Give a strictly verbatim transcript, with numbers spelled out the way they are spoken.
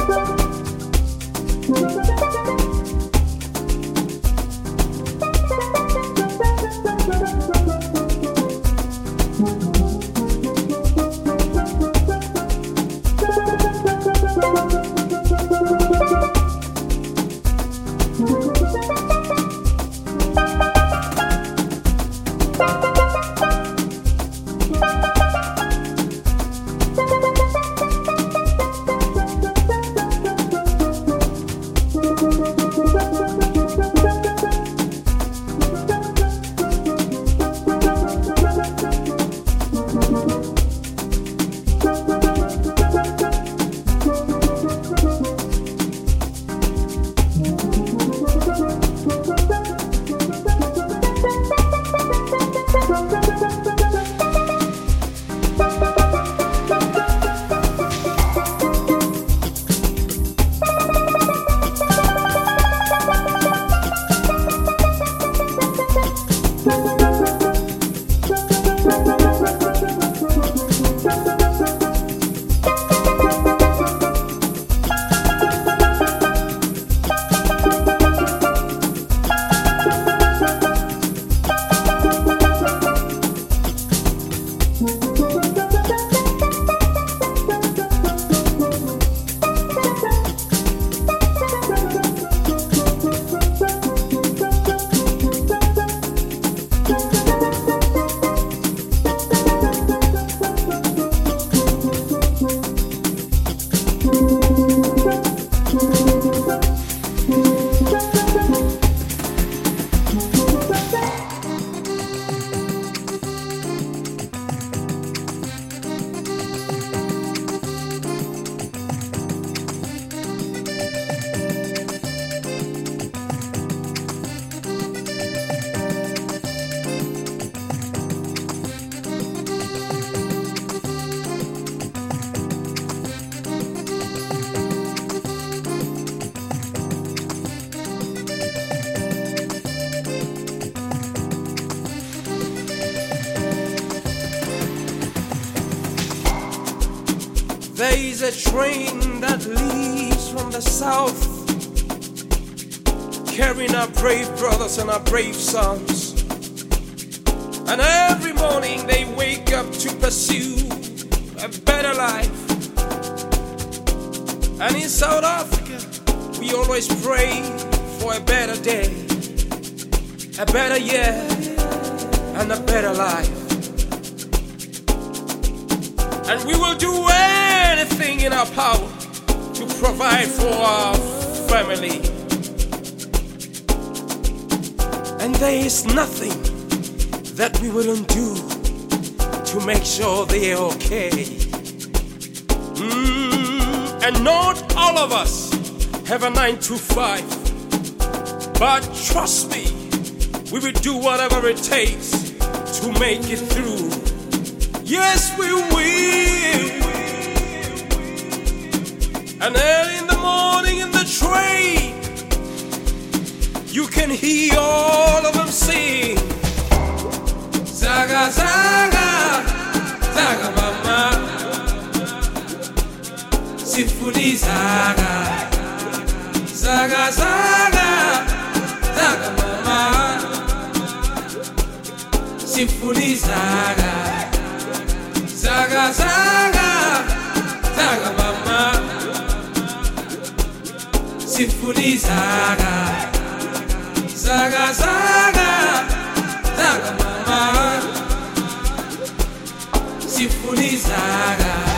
There is a train that leaves from the south, carrying our brave brothers and our brave sons. And every morning they wake up to pursue a better life. And in South Africa, we always pray for a better day, a better year, and a better life. And we will do anything in our power to provide for our family. And there is nothing that we wouldn't do to make sure they're okay. Mm, and not all of us have a nine to five, but trust me, we will do whatever it takes to make it through. Yes, we will. And early in the morning in the train, you can hear all of them sing. Zaga, zaga, zaga mama, Symphony zaga, zaga, zaga, zaga mama, Symphony zaga. Zaga, zaga, zaga mama, Symphony zaga, zaga, zaga, zaga mama, Symphony zaga.